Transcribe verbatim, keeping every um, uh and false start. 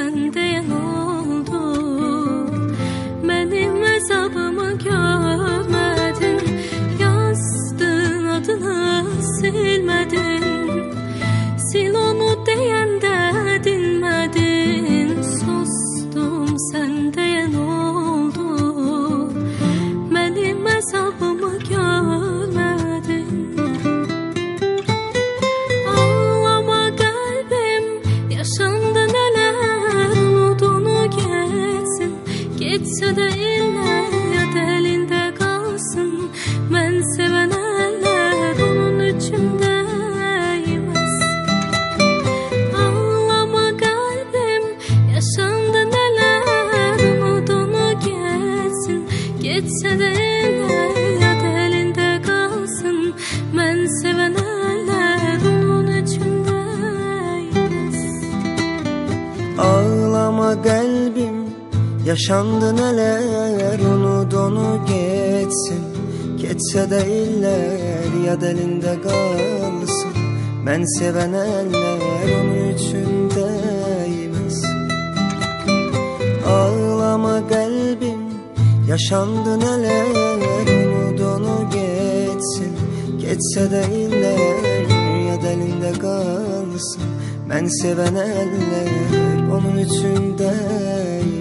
sen deyen oldu. Benim hesabımı görmedin, yazdığın adını silmedin. Sil onu diyen de dinmedin. Sustum sen deyen oldu. Benim hesabımı görmedin. Ağlama kalbim, yaşandı neler, unudunu geçsin. Geçse de iller ya elinde kalsın. Ben seven eller onun içimde. Geçse de eller ya elinde kalsın. Ben seven eller onun içindeyim. Ağlama kalbim, yaşandı neler, unut onu geçsin. Geçse de iller ya elinde kalsın. Ben seven eller onun içindeyim. Ağlama kalbim, yaşandı neler, unut onu geçsin. Geçse de iller ya elinde kalsın. Ben seven eller onun içindeyim.